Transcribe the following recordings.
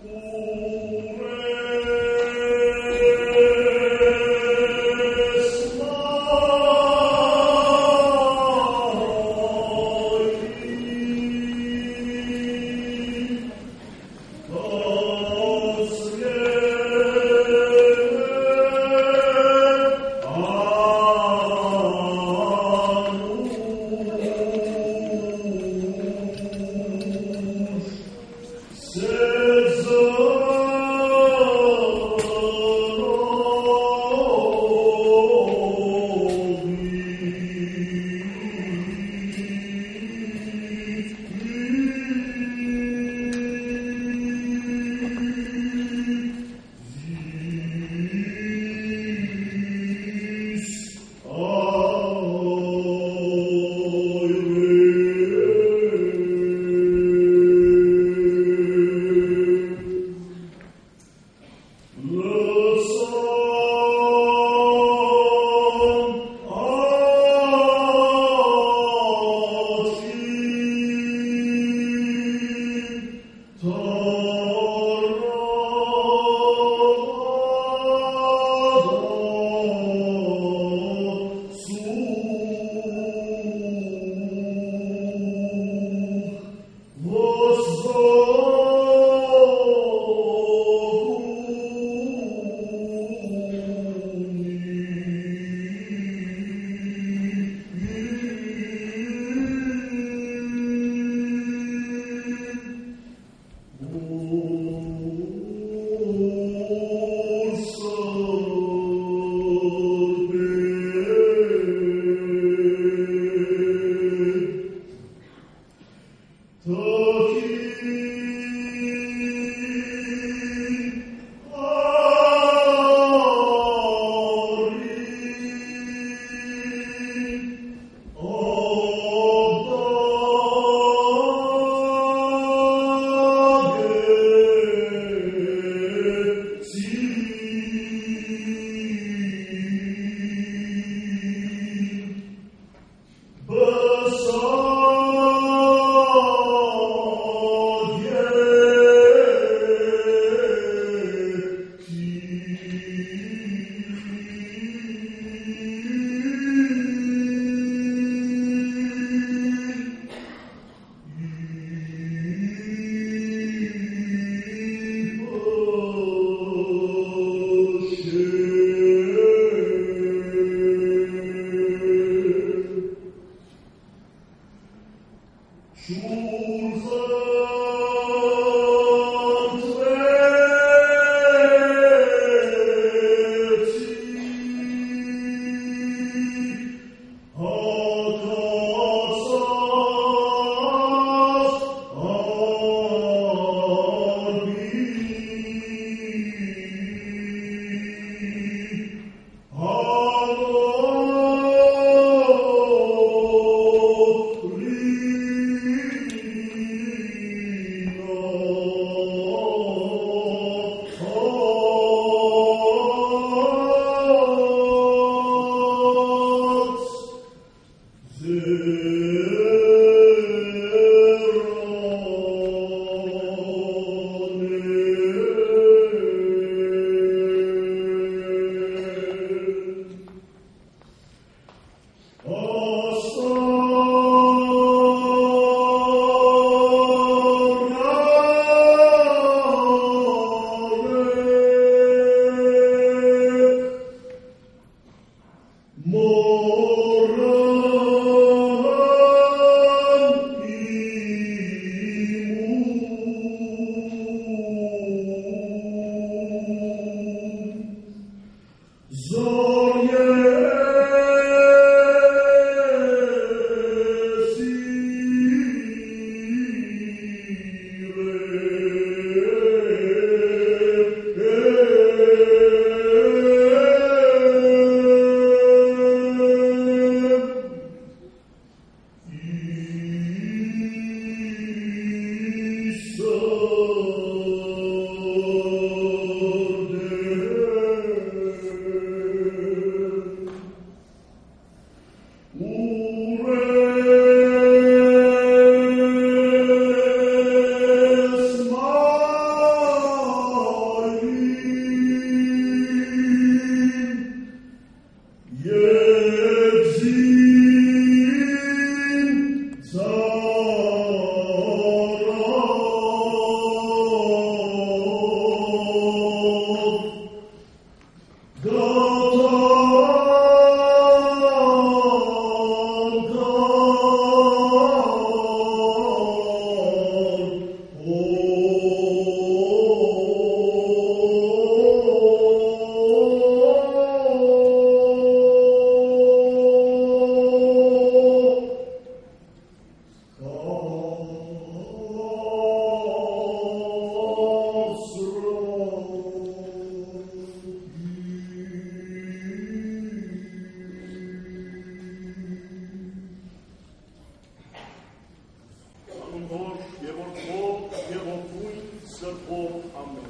Oh ամեն։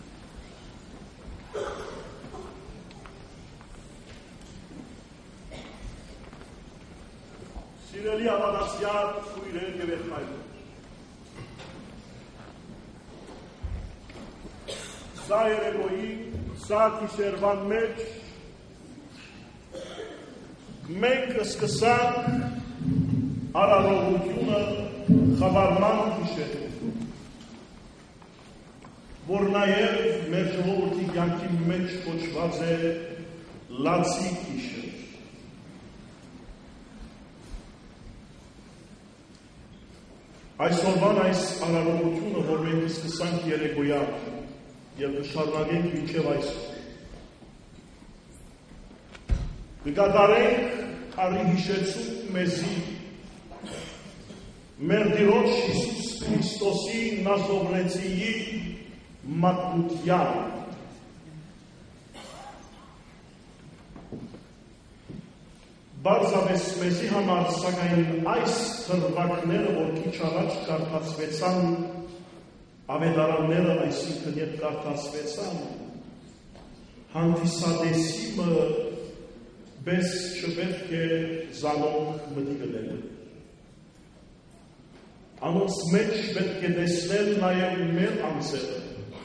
Սիրելի հավատացյալ քույրեր եւ եղբայրներ, սա երեկոյի, սա գիշերվան մեջ մենք սկսանք արարողությունը խաբարման գիշերով, որ նաև մեր ժողովրդի կյանքի մեջ կոչված է լացի գիշեր։ Այսօրվան այս արարողությունը, որ մենք սկսանք երեկոյան և կշարունակենք մինչև այսօր, կկատարենք արի հիշեցում մեզի մեր Տիրոջ Հիսուս Քրիստոսի Նազովրեցիի մատնության բարձավես մեզի համար, սակայն այս թրվակները, որ քիչ առաջ կարդացվեցան, ավետարանները, այսինքն երբ կարդացվեցան, հանդիսատեսիմը բես չպետք է զանոնք մտի գնել։ Անոնց մեջ պետք է տեսնել նաև մեր անձերը։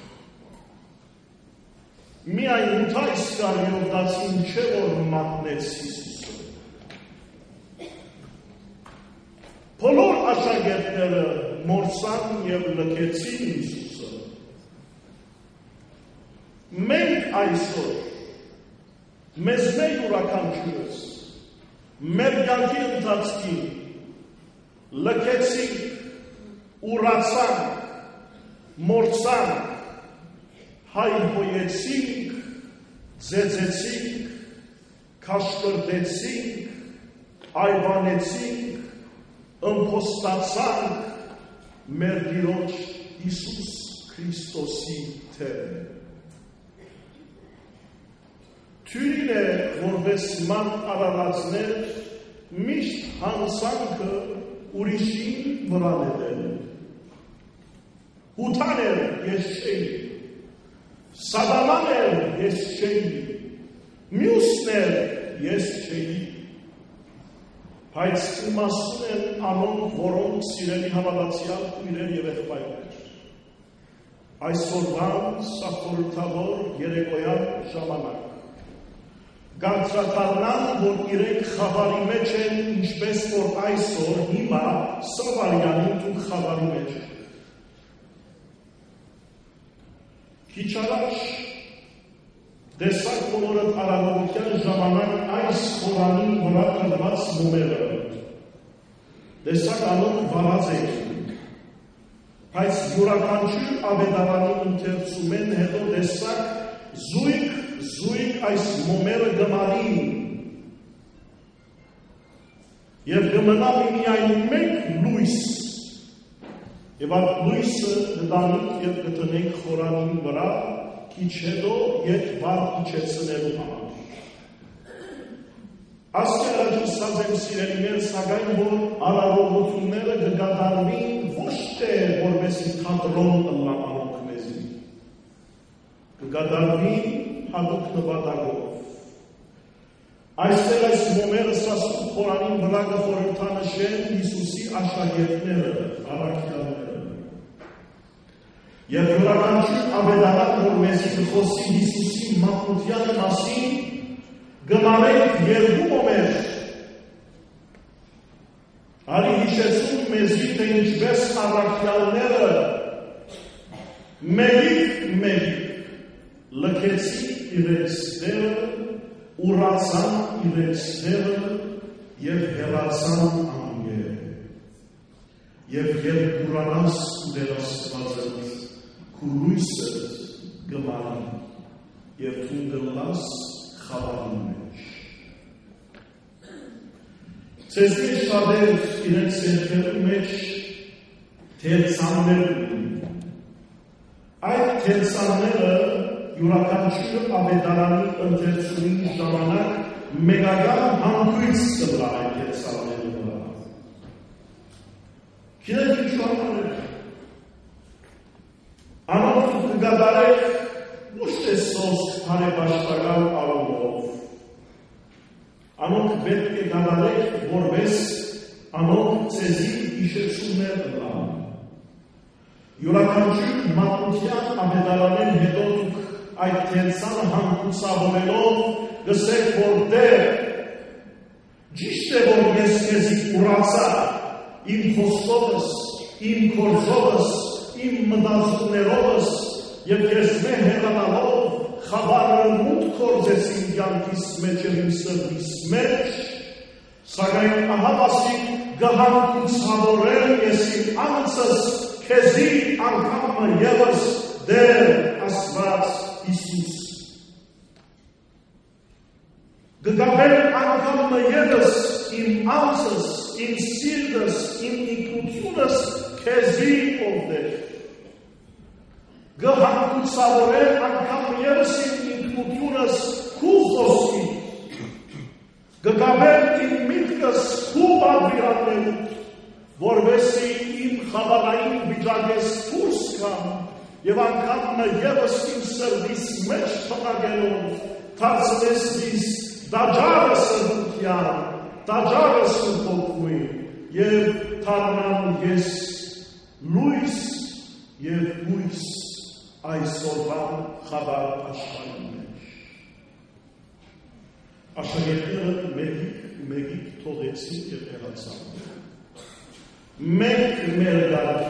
Միայն ութայս կարիով դացին չէ, որ մատնեց Հիսուսը։ Բոլոր աշակերտները մորսան և լքեցին Հիսուսը։ Մենք այսօր մեզ մեր յուրաքանչյուրս մեր կյանքի ընթացքին լքեցինք, ուրացանք, մորսանք, հայհոյեցինք, ձեձեցինք, քաշկրտեցինք, այվանեցինք, ըմփոստացանք մեր Տիրոջ Հիսուս Քրիստոսի թեմ։ Թյուրին է, որպես ման արարածներ, միշտ հանցանքը ուրիշին վրա նետել։ Հութան էր ես չէի, սատանան էր ես չէի, մյուսն էր ես չէի, բայց իմաստուն են անոնք, որոնք սիրելի հավատացյալ քույրեր և եղբայրներ։ Այսօրվան սա խորհրդավոր երեկոյան ժամանակ գանձրադառնան, որ իրենք խավարի մեջ են, ինչպես որ այսօր հիմա Սավարյանին դուք խավարի մեջ եք։ Քիչ առաջ տեսակ բոլորդ արարողության ժամանակ այս խորանին վրա կրված մոմերը, տեսակ անոնք վարած էին, բայց յուրաքանչյուր ավետարանի ընթերցումեն հետո տեսակ զույգ այս մոմերը գմարին և գմնալ միայն մեկ լույս և այդ լույսը գտանիք և գտնենք խորանին վրա քիչ հետո ետ վար իջեցնելու համար։ Ասկերաջուսած եմ սիրելիներ, սակայն որ արարողությունները կկատարվին ոչ թե որպեսզի թատրոն ըլլամանոք մեզի, կկատարվին հատուկ նպատակով։ Այստեղ այս մոմերը սասուկ խորանին վրա կխորհրդանշեն Հիսուսի աշակերտները, առաքյալները։ Եվ յուրաքանչյուր ավետարան, որ մեզի կխոսի Հիսուսի մատնության մասին, գմարենք երկու մոմեր։ Արի հիշեցում մեզի, թե ինչպես առաքյալները մեկիկ լքեցին իրենց դերը, ուրացան իրենց դերը և հեռացան անգեր։ Եվ երբ ուրանաս ու դերաստվածըտ քու լույսը գմարի և թուն գլաս խավարի մեջ։ Ձեզնի շատեր իրենց սերքերի մեջ թերցաններ ունին։ Այդ թերցանները յուրաքանչյուր ավետարանի ընթերցումի ժամանակ մեկական հանգույց կտա այդ թերցանների վրա։ Գիտեք ինչու համար է։ Անոնք կգադարեք ոչ թե սոսկ բարեպաշտական առումով, անոնք պետք է գադարեք, որպես անոնք ձեզի հիշեցումներ տան։ Յուրաքանչյուր մատության ավետարանեն հետո դուք այդ կենցանը հանգուցավորելով գսեք, որ դեր ճիշտ է, որ ես քեզի ուրացա իմ խոսքովս, իմ գործովս, իմ մտածումներովս եւ ես մեն հեռանալով խաբարը մուտք գործեցին կյանքիս մեջ եւ իմ սրտիս մեջ, սակայն ահա ասիկ գահանգուցավորել ես իմ անձս քեզի անգամը ևս դեր Աստված Հիսուս։ Գգաբել անգամը ևս իմ անձս, իմ սիրտս, իմ ինքնությունս քեզի ով դեր։ Գահանգուցավորել անգամը ևս իմ ինքնությունս քու խոսքի։ Գգաբել իմ միտքս քու պատվիրանելու, որովհետեւ իմ խաբարային վիճակես դուրս կամ եւ անգամը ևս իմ սրտիս մեջ թողնելով դարձնես ինձ դաջարը սրտության, դաջարը սրտոքույն եւ դառնամ ես լույս եւ հույս այսօրվա խաբար աշխարհի մեջ։ Աշակերտները մեկիկ թողեցին եւ հեռացան։ Մենք մեր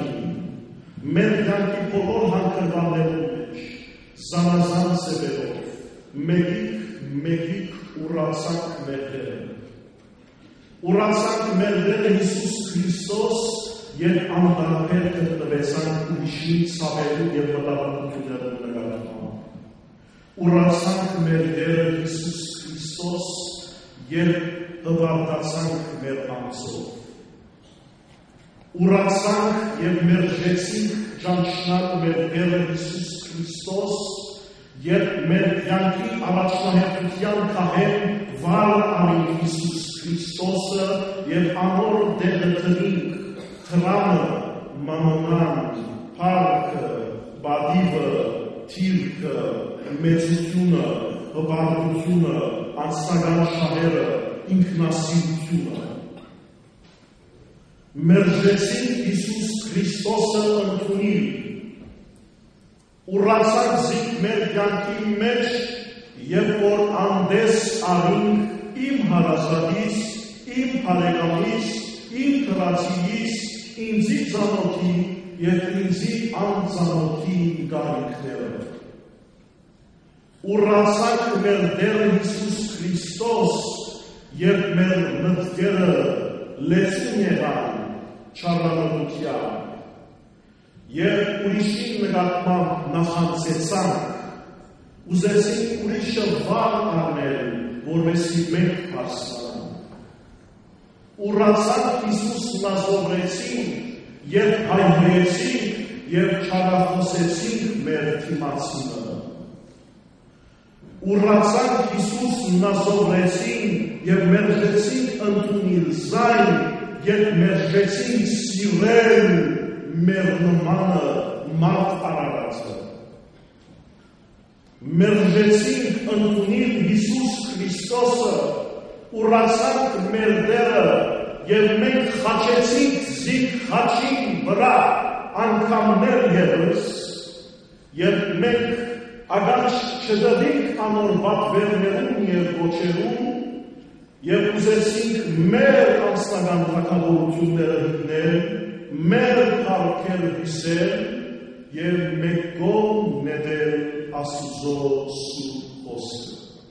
դարքի բոլոր հանգրվաններու մեջ, զանազան սևերով, մեկիկ ուրացանք մեր դերը։ Ուրացանք մեր դերը Հիսուս Քրիստոս և անտարբեր գտնվեցանք ուրիշի ցավելու և մտավորություններու նկատմամբ։ Ուրացանք մեր դերը Հիսուս Քրիստոս և հվարտացանք մեր անձով։ Ուրացանք և մերժեցինք ճանչնալ մեր Տերը Հիսուս Քրիստոս և մեր կյանքի առաջնահերթության քահեն վար անենք Հիսուս Քրիստոսը և անոր դերը տնինք, թրամը, մանոնան, պարքը, բադիվը, թիրքը, մեծությունը, հպարտությունը, անձնական շահերը, ինքնասիրությունը։ Մերժեցին Հիսուս Քրիստոսը ընդունիլ, ուրացանք զիք մեր կյանքի մեջ և որ անդես արինք իմ հարազատից, իմ հարեկամից, իմ թրացիից, ինձի ծանոթի և ինձի անծանոթի գարիքները։ Ուրացանք մեր Տեր Հիսուս Քրիստոս և մեր մտքերը լեցուն եղան չարամտության և ուրիշի նկատմամբ նախանձեցանք, ուզեցինք ուրիշը վար առնել, որովհետև մենք հասկանանք։ Ուրացանք Հիսուս Նազովրեցին և հայհոյեցինք և չարախոսեցինք մեր թիմացինը։ Ուրացանք Հիսուս Նազովրեցին և մերժեցինք ընդունել զայն և մերժեցինք սիրել մեր նմանը մարդ արարածը։ Մերժեցինք ընդունել Հիսուս Քրիստոսը, ուրացանք մեր դերը և մենք խաչեցինք զիք խաչին վրա անգամներ ևս և մենք ագանչ չդվինք անոր բատվերներուն և ոչերուն և ուզեցինք մեր անձնական թագավորությունները հինել, մեր կարգեր հիսել և մեկ կողմ նետել Աստուծո սուրբ խոսքը։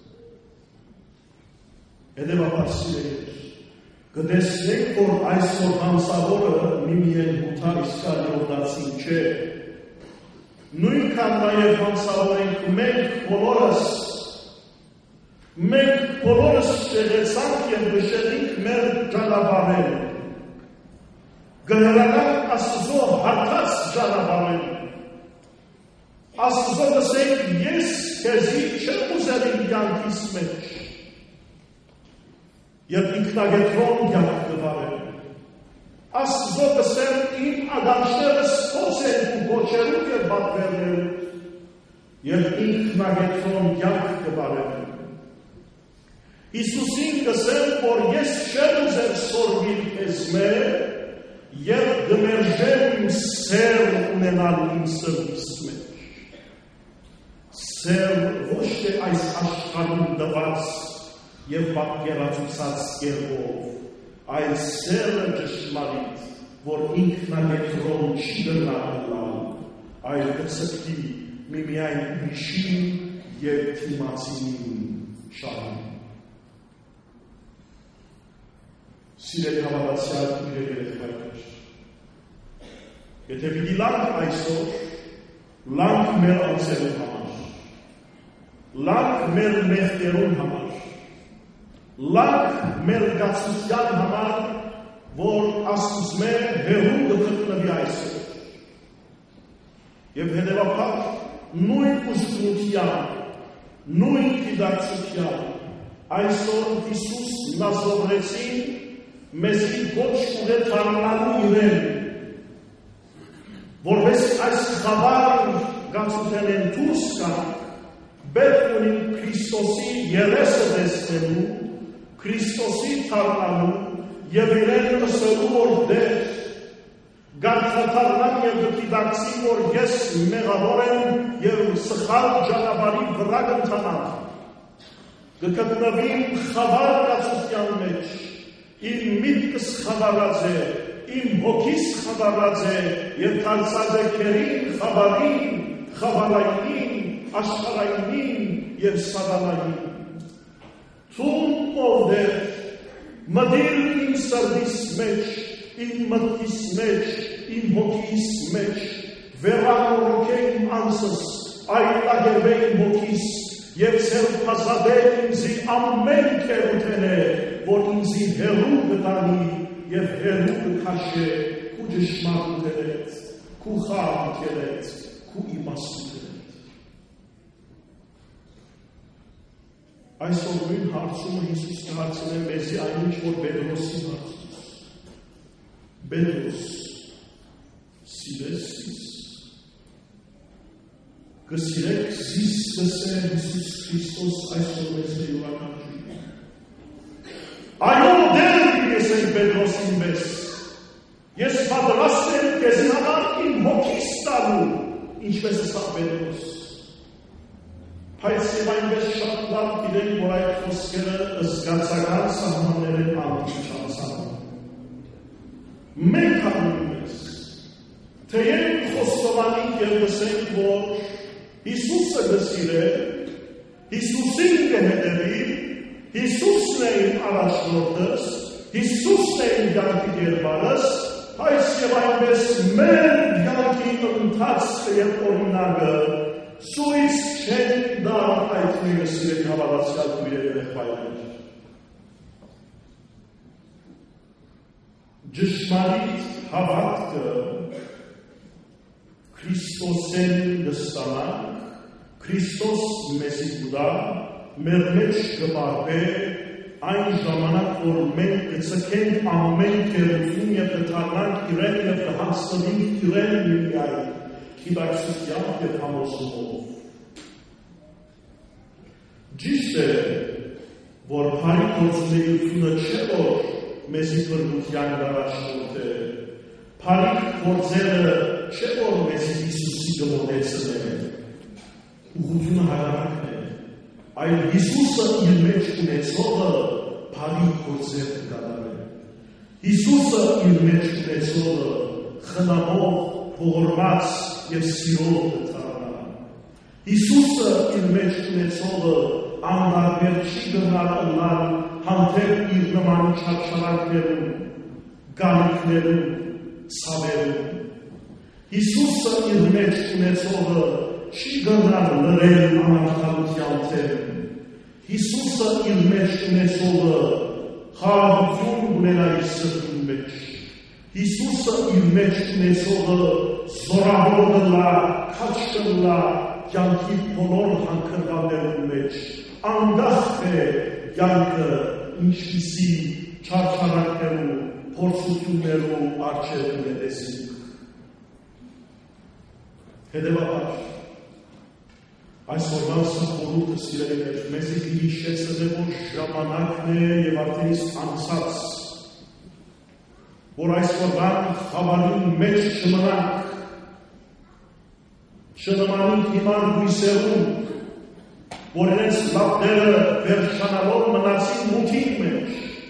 Հետևաբար սիրելիներ, կտեսնենք, որ այսօր հանցավորը միմիեն հութար իսկարիոտացին չէ։ Նույնքան նաև հանցավոր ենք մենք բոլորս շեղեցանք և բշեղինք մեր ճանապարհերը։ Գներական Աստծո հատած ճանապարհերը։ Աստծո ասենք, ես քեզի չեմ ուզել իմ կյանքիս մեջ։ Եվ ինքնագետրոն կյանք կվարել։ Աստծո ասենք, իմ ադամշներս փոս են ու գոչերու և բատվերներու։ եւ ինքնագետրոն կյանք կբարևեմ։ Հիսուսին կսեմ, որ ես չեմ ուզել սորվիլ քեզ մեր եւ դմերժեմ սեր ունենալ իմ սրտիս մեջ։ Սեր ոչ թե այս աշխարհում դված եւ պատկերացուցած կերպով, այլ սերը ճշմարիտ, որ ինքնագետրոն չի գնալ, այլ կցկի միմիայն ուրիշին եւ թիմացին շահում։ Սիրելի հավատացյալ իրեր երեխայներ, եթե պիտի լանք այսօր, լանք մեր անձերու համար, լանք մեր մեղքերուն համար, լանք մեր գացության համար, որ աստուծմե հեղու գտնվի այսօր։ Եվ հետևաբար նույն ուժգնության, նույն գիտակցության այսօր Հիսուս նազովրեցին մեզի ոչ ուղե թարմանալու իրեն, որպես այս խավար գացութեն դուրս գանք, պետք ունի Քրիստոսի երեսը տեսնելու, Քրիստոսի թարմանալու եւ իրեն ըսելու որ դեր, գարթաթարնամ եւ գիտակցի որ ես մեղավոր եմ եւ սխալ ճանապարհի վրա կընթանամ, կգտնվի խավար գացության մեջ, իմ միտքս խավարած է, իմ հոգիս խավարած է եւ դարձած է քերին, խավարին, խավարային, աշխարհային եւ սատանային։ Թուն ով դեր մդիր իմ սրտիս մեջ, իմ մտքիս մեջ, իմ հոգիս մեջ, վերանորոգե իմ անձս, այլագերվե իմ հոգիս եւ սերփազատե ինձի ամեն քերութենե, որ ինձի հերու կտանի եւ հերու կքաշե քու ճշմարտությունից, քու խաղաղությունից, քու իմաստությունից։ Այսօր նույն հարցումը Հիսուս կհարցնե մեզի այնինչ, որ Պետրոսի հարցուց։ Պետրոս, սիրես զիս։ Կսիրեք զիս կսե Հիսուս Քրիստոս այսօր մեզի յուրաքանչյուրին։ Այո դեր ես եմ Պետրոսին մեզ, ես պատրաստ եմ քեզի համար իմ հոգիս տալու, ինչպես ասա Պետրոս։ Բայց եւ այնպես շատ լավ գիտենք, որ այդ խոսքերը զգացական սահմաններ են անմիջացան։ Մենք անում ենք, թեև խոստովանենք եւ լսենք, որ Հիսուսը կսիրե, Հիսուսին կհետևի, Հիսուսն է իմ առաջնորդս, Հիսուսն է իմ կյանքի կերպարս, այս եւ այնպես մեր կյանքի ընթացքը եւ օրինակը սույց չեն դա այդ մեկը սիրելի հավատացյալ քույրեր երեխայներ։ Ճշմարիտ հավատքը Քրիստոսեն կստանանք, Քրիստոս մեզի կուտա, մեր մեջ կբարվե այն ժամանակ, որ մենք կցկենք ամեն քերություն եւ կդառնանք իրեն եւ կհասնենք իրեն միայն գիտակցությամբ եւ համոզմունքով։ Ճիշտ է, որ բարի գործունեությունը չէ, որ մեզի փրկության առաջնորդ է, բարի գործերը չէ, որ մեզի Հիսուսի կմոտեցնեն, ուղղությունը հայրենիքն է, այլ Հիսուսը իր մեջ ունեցողը բարի գործեր կկատարել։ Հիսուսը իր մեջ ունեցողը խնամող, ողորմած եւ սիրով կդառնա։ Հիսուսը իր մեջ ունեցողը անտարբեր չի գնալ հանդեպ իր նման չարչարանքներում, գալիքներում, ցավերում։ Հիսուսը իր մեջ ունեցողը չի գնալ լրել անարդարության թևում։ Հիսուսը իր մեջ ունեցողը խաղաղություն ունենա իր սրտի մեջ։ Հիսուսը իր մեջ ունեցողը զորավոր կլա, քաչ կլա կյանքի բոլոր հանքրվաններու մեջ, անդախ է կյանքը ինչպիսի չարչարանքներու, փորձություններու առջև ունեցինք։ Հետևաբար, Այսօրվան սխորութը սիրելիներ, մեզ հիշեցրել է, որ ժամանակն է և արդենից անցած, որ այսօրվան խավարին մեջ չմնանք, չնմանինք հիման հույսերում, որ իրենց լապները վերջանալով մնացին մութին մեջ,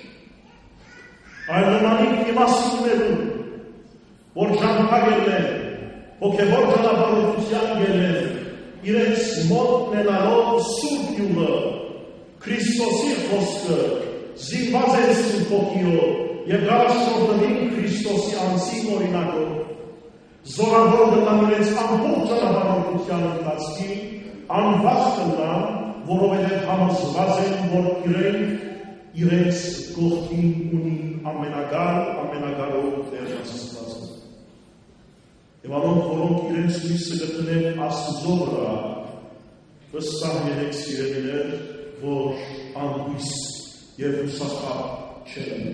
այլ նմանինք իմաստուններում, որ ճամփագել են, հոգևոր ճանապարհորդության ելել, իրենց մոտ նենալով սուրբ յուղը, Քրիստոսի խոսքը, զինված են Սուրբ Հոգիով և գարաշորդներին Քրիստոսի անձին օրինակով, զորավոր գտան իրենց ամբողջ ճանապարհորդության ընթացքին, անվախ կլան, որովհետև համոզված են, որ իրենց կողքին ունին ամենագարով Տեր Աստվածը։ Եվ անոնք, որոնք իրենց հույսը գտնեն Աստծո վրա, վստահ եղեք սիրելիներ, որ անհույս և հուսախաբ չեն։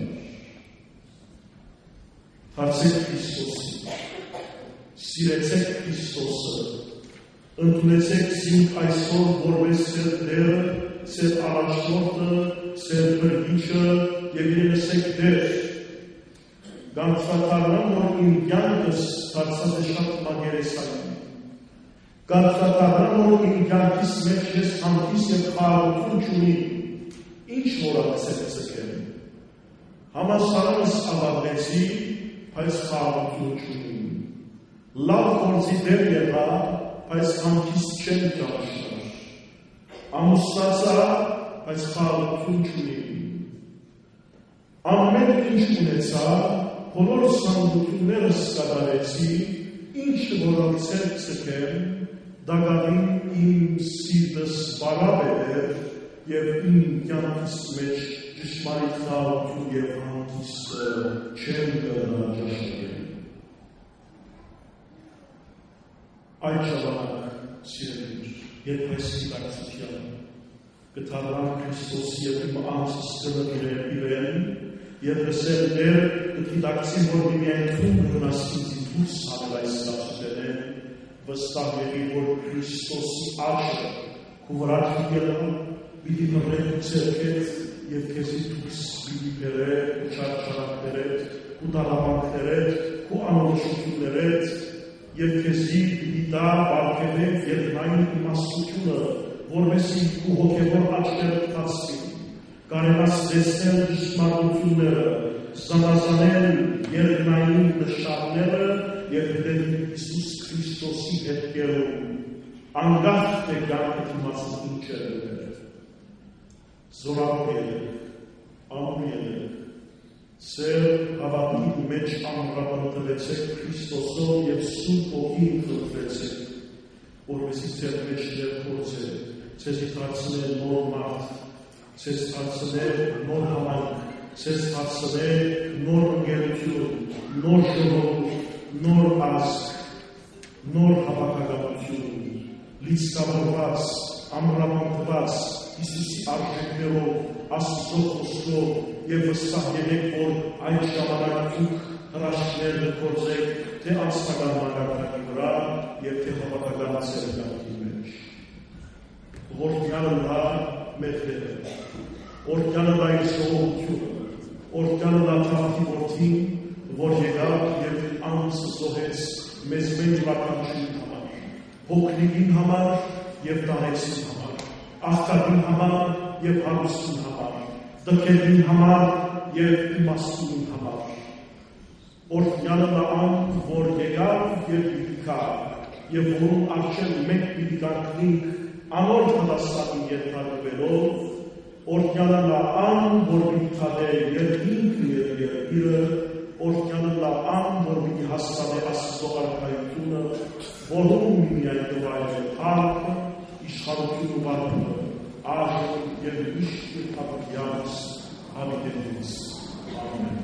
Հարցեք Քրիստոսին, սիրեցեք Քրիստոսը, ընդունեցեք զինք այսօր որպես ձեր Տերը, ձեր առաջնորդը, ձեր բրգիչը և իրենսեք Տեր։ Գանձրատարնամ, որ իմ կյանքս դարձած է շատ մագերեսային։ Գանձրատարնամ, որ իմ կյանքիս մեջ ես խանդիս և խաղաղություն չունի, ինչ որակս է ձգել։ Համասարանս ավարտեցի, բայց խաղաղություն չունի։ Լավ գործի դեր եղա, բայց խանդիս չեմ ճաշնար։ Ամուսնացա, բայց խաղաղություն չունի։ Ամեն ինչ ունեցա, բոլոր սանդություններս կատարեցի, ինչ որակցեր ձգեմ, դակավին իմ սիրտս բարաբեր և իմ կյանքիս մեջ ճշմարիտ խաղաղություն և հանգիստը չեմ կրնա ճաշակել։ Այդ ժամանակ, սիրելիներ, երբ այս գիտակցության կթարան Քրիստոսի և իմ անձս կնգրել իրեն և լսել դեր կգիտակցի, որ միայն թունգ հնասինցի դուրս հանել այս ստացուցենեն, վստահ եղի, որ Քրիստոսի աչը քու վրա ելան, պիտի մռեք ու ձեռքեց և քեզի դուրս պիտի բերեք ու չարչարակներեք, ու դալավանքներեք, ու անորոշություններեք և քեզի պիտի դա բարգևեք երկնային իմաստությունը, որովհետև քու հոգևոր աչքերը կթացվի, կարենաս տեսնել ճշմարտությունները, զանազանել երկնային նշանները և դեպի Հիսուս Քրիստոսի հետքերում, անգախ թե կյանքը իմացն ինչ է դեր։ Զորավոր եղեք, ամուր եղեք, ձեր հավատքի մեջ ամրապնդվեցեք Քրիստոսով և Սուրբ Հոգին խնդրեցեք, որովհետև ձեր մեջ ներգործեք, ձեզի դարձնել նոր մարդ, ձեզ դարձնել նոր համայնք, ձեզ դարձնել նոր ընկերություն, նոր ժողովուրդ, նոր ազգ, նոր հավաքականություն, լիցքավորված, ամրապնդված Հիսուսի արժեքներով, Աստծո խոսքով և վստահ եղեք, որ այդ ժամանակ դուք հրաշքներ գործեք թե անձնական մակարդակի վրա և թե հավաքական ցերեկի մեջ։ Որդյանը նա մեր Տերը, որդյանը նա իր ժողովությունը, որդյանը նա Թավթի որդին, որ եկավ և անձը զոհեց մեզ մեր վարկանչին համար, փոքրիկին համար և տանեցին համար, աղքատին համար և հարուստին համար, տգետին համար և իմաստունին համար։ Որդյանը նա ան, որ եկավ և պիտի գա, և որում առջև մենք պիտի կանգնենք անոր պատասխանի ենթարկվելով, որդյանը նա ան, որ պիտի թադե երկինքը և երկիրը, որդյանը նա ան, որ պիտի հաստատե Աստծո արքայությունը, որում միայն կվայել փառքը, իշխանություն ու վարդումը, այժմ և միշտ և ապրյանց հավիտենից։ Ամեն։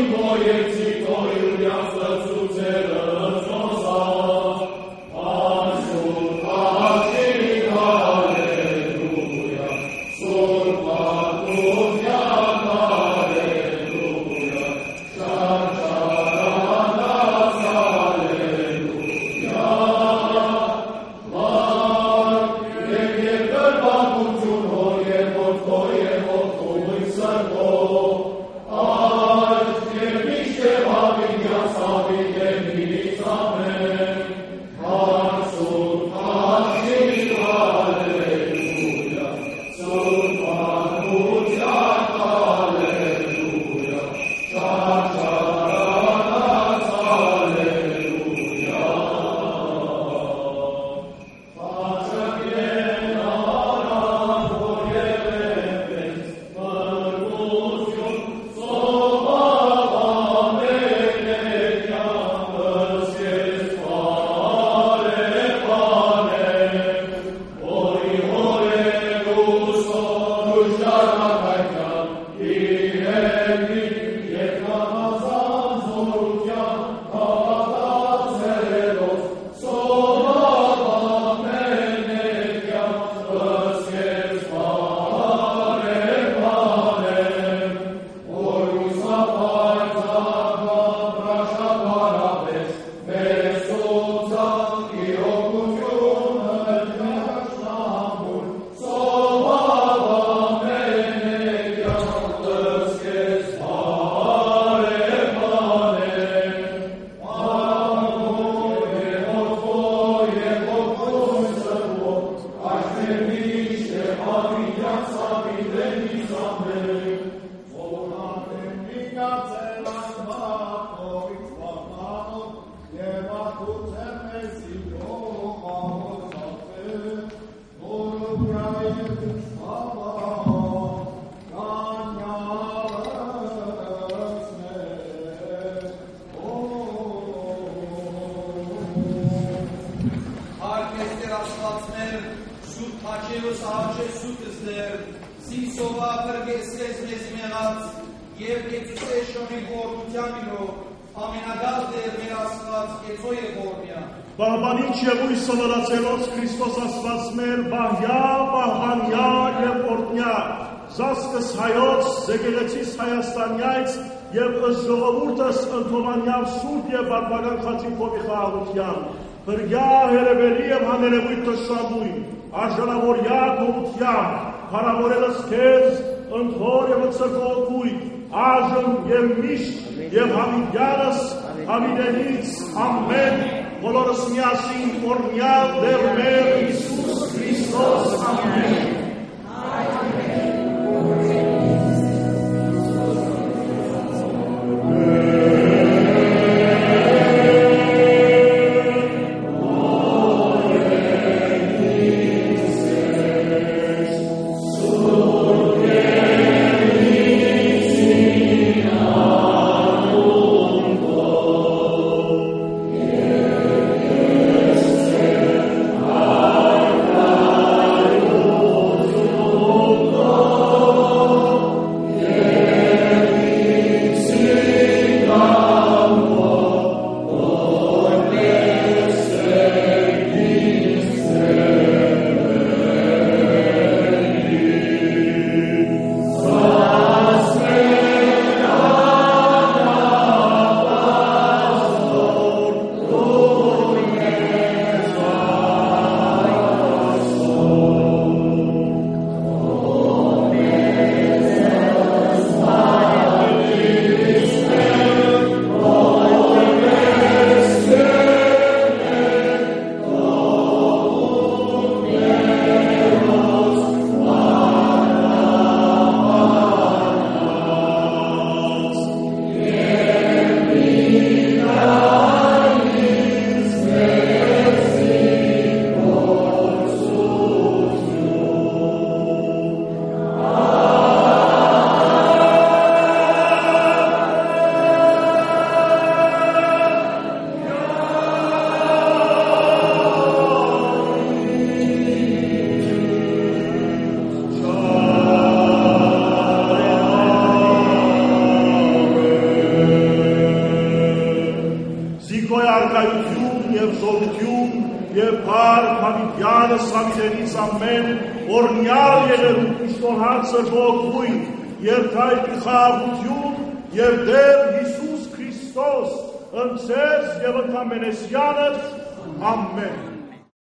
Բահբանիչ և ույս սովորացելոց Քրիստոս ասված մեր բահյա, բահբանյա և օրտնյա, զասկս հայոց, զեգեղեցիս Հայաստանյայց և ըստ ժողովուրդս ընդհոմանյալ սուրտ և բատվական խաչիկովի խաղաղության, հրյա հերևելի և հաներևույթ տշամույն, արժանավորյա գողության, հարավորելս քեզ, ընդհոր և ըծրկողքույն, այժմ և միշտ և հավիտյանս, հավիտենից, ամեն, բոլորս միասին օրհնյալ դեր մեր Հիսուս Քրիստոս, ամեն։ Oh արքայություն եւ զորություն եւ փառք հավիտյանս հավիտենից ամեն օրնյալ եղերու Քրիստոնհացը ողջույն երթայքի խաղաղություն եւ Տեր Հիսուս Քրիստոս ընձեզ եւ ընդամենեսյանս ամեն